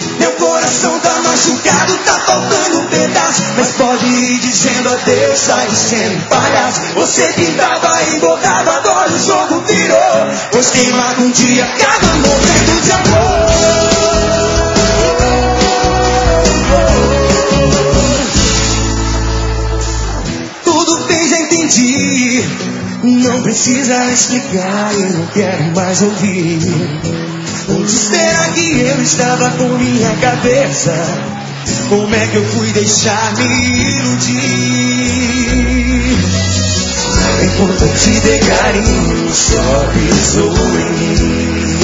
Meu coração tá machucado, tá faltando um pedaço. Mas pode ir dizendo adeus, sai sendo palhaço. Você pintava e botava, agora o jogo virou. Pois quem marca um dia acaba morrendo de amor. Tudo bem, já entendi. Não precisa explicar, eu não quero mais ouvir. Onde será que eu estava com minha cabeça? Como é que eu fui deixar me iludir? Enquanto eu te dei carinho, só pisou em mim.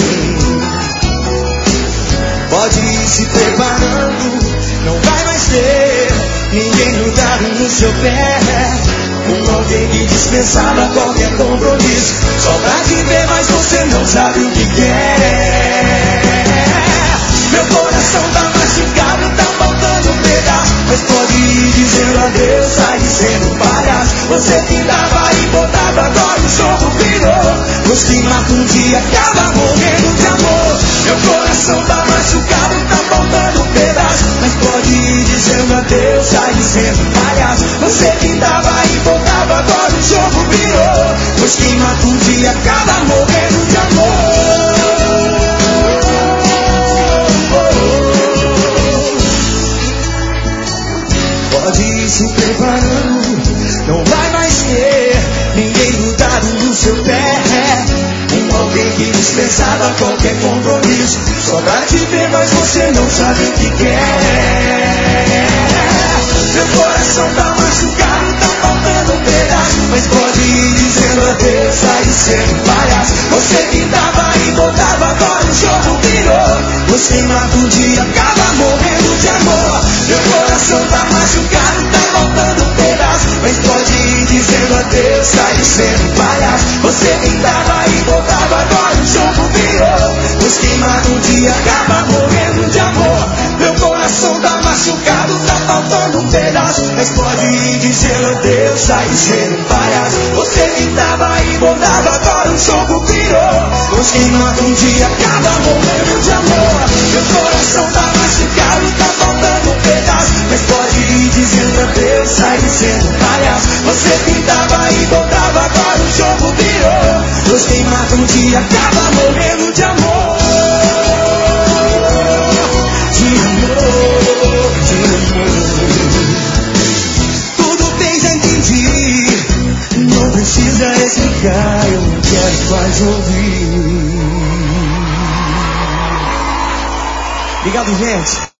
Pode ir se preparando, não vai mais ter ninguém grudado no seu pé. Com alguém que dispensava qualquer compromisso, só pra te ver, mas você não sabe o que quer. Meu coração tá machucado, tá faltando um pedaço. Mas pode ir dizendo adeus, sai sendo palhaço. Você pintava e botava, agora o jogo virou. Pois quem mata um dia acaba morrendo de amor. Meu coração tá machucado, tá faltando um pedaço. Mas pode ir dizendo adeus, sai sendo palhaço. Você pintava e botava, agora o jogo virou. Pois quem mata um dia acaba morrendo de amor. Pode ir se preparando, não vai mais ter ninguém grudado no seu pé. Com alguém que dispensava qualquer compromisso, só pra te ver, mas você não sabe o que quer. Meu coração tá machucado, tá faltando um pedaço. Mas pode ir dizendo adeus, sai sendo palhaço. Você pintava e botava, agora o jogo virou. Pois quem mata um dia acaba morrendo de amor. Meu coração tá machucado, tá faltando um pedaço. Mas pode ir dizendo adeus, sai sendo palhaço. Você pintava e botava, agora o jogo virou. Pois quem mata um dia acaba morrendo de amor. Meu coração tá machucado, tá faltando um pedaço. Mas pode ir dizendo adeus, sai sendo palhaço. Você pintava e botava, agora o jogo virou. Pois quem mata um dia acaba morrendo de amor. Meu coração tá machucado, tá faltando um pedaço. Mas pode ir dizendo adeus, sai sendo palhaço. Você pintava e botava, agora o jogo virou. Pois quem mata um dia acaba morrendo de amor. De amor, de amor. Tudo bem, já entendi. Não precisa explicar, eu não quero mais ouvir. Obrigado, gente.